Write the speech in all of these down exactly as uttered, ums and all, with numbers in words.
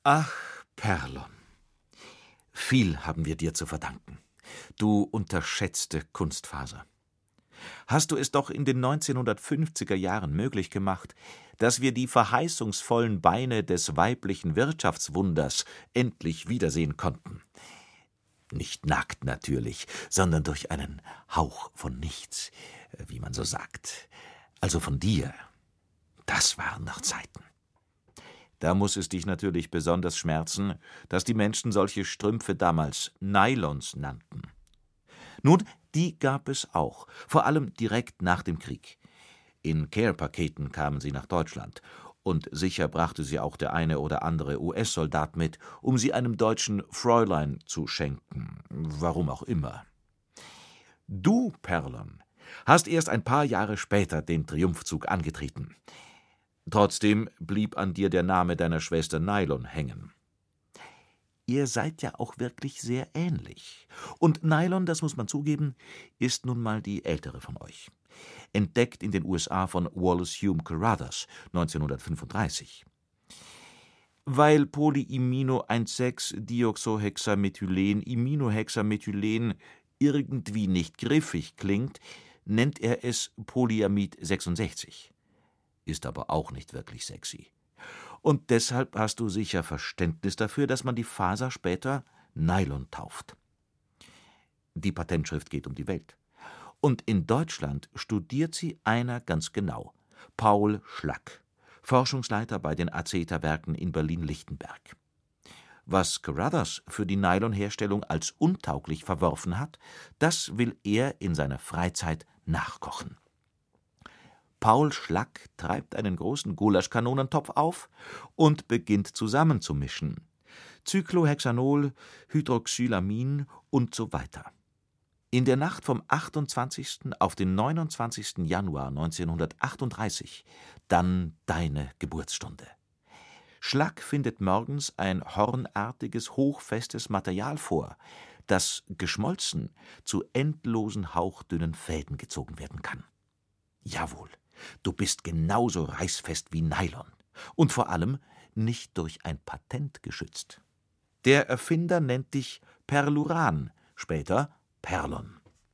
Ach, Perlon, viel haben wir dir zu verdanken, du unterschätzte Kunstfaser. Hast du es doch in den neunzehnhundertfünfziger Jahren möglich gemacht, dass wir die verheißungsvollen Beine des weiblichen Wirtschaftswunders endlich wiedersehen konnten. Nicht nackt natürlich, sondern durch einen Hauch von nichts, wie man so sagt. Also von dir. Das waren noch Zeiten. Da muss es dich natürlich besonders schmerzen, dass die Menschen solche Strümpfe damals Nylons nannten. Nun, die gab es auch, vor allem direkt nach dem Krieg. In Care-Paketen kamen sie nach Deutschland, und sicher brachte sie auch der eine oder andere U S-Soldat mit, um sie einem deutschen Fräulein zu schenken, warum auch immer. Du, Perlon, hast erst ein paar Jahre später den Triumphzug angetreten. Trotzdem blieb an dir der Name deiner Schwester Nylon hängen. Ihr seid ja auch wirklich sehr ähnlich. Und Nylon, das muss man zugeben, ist nun mal die ältere von euch. Entdeckt in den U S A von Wallace Hume Carothers neunzehnhundertfünfunddreißig. Weil Polyimino-eins sechs-Dioxohexamethylen-Iminohexamethylen irgendwie nicht griffig klingt, nennt er es Polyamid sechsundsechzig. Ist aber auch nicht wirklich sexy. Und deshalb hast du sicher Verständnis dafür, dass man die Faser später Nylon tauft. Die Patentschrift geht um die Welt. Und in Deutschland studiert sie einer ganz genau, Paul Schlack, Forschungsleiter bei den Aceta-Werken in Berlin-Lichtenberg. Was Carothers für die Nylonherstellung als untauglich verworfen hat, das will er in seiner Freizeit nachkochen. Paul Schlack treibt einen großen Gulaschkanonentopf auf und beginnt zusammenzumischen. Cyclohexanol, Hydroxylamin und so weiter. In der Nacht vom achtundzwanzigsten auf den neunundzwanzigsten Januar neunzehnhundertachtunddreißig, dann deine Geburtsstunde. Schlack findet morgens ein hornartiges, hochfestes Material vor, das geschmolzen zu endlosen hauchdünnen Fäden gezogen werden kann. Jawohl, du bist genauso reißfest wie Nylon und vor allem nicht durch ein Patent geschützt. Der Erfinder nennt dich Perluran, später Perlon.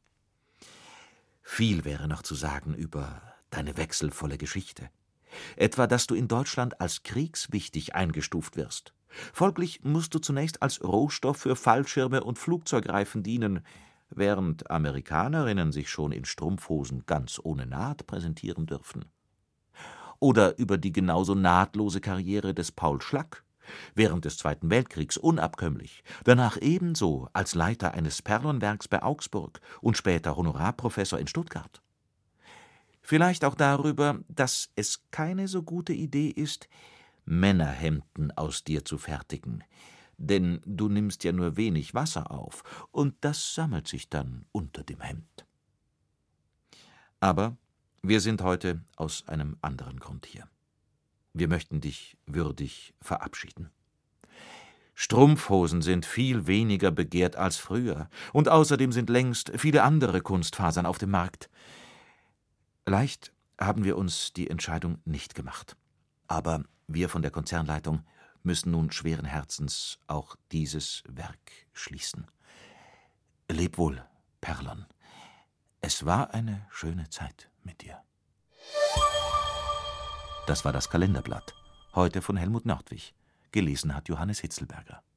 Viel wäre noch zu sagen über deine wechselvolle Geschichte. Etwa, dass du in Deutschland als kriegswichtig eingestuft wirst. Folglich musst du zunächst als Rohstoff für Fallschirme und Flugzeugreifen dienen, während Amerikanerinnen sich schon in Strumpfhosen ganz ohne Naht präsentieren dürfen. Oder über die genauso nahtlose Karriere des Paul Schlack, während des Zweiten Weltkriegs unabkömmlich, danach ebenso als Leiter eines Perlonwerks bei Augsburg und später Honorarprofessor in Stuttgart. Vielleicht auch darüber, dass es keine so gute Idee ist, Männerhemden aus dir zu fertigen, denn du nimmst ja nur wenig Wasser auf, und das sammelt sich dann unter dem Hemd. Aber wir sind heute aus einem anderen Grund hier. Wir möchten dich würdig verabschieden. Strumpfhosen sind viel weniger begehrt als früher, und außerdem sind längst viele andere Kunstfasern auf dem Markt. Leicht haben wir uns die Entscheidung nicht gemacht. Aber wir von der Konzernleitung müssen nun schweren Herzens auch dieses Werk schließen. Leb wohl, Perlon. Es war eine schöne Zeit mit dir. Das war das Kalenderblatt. Heute von Helmut Nordwig. Gelesen hat Johannes Hitzelberger.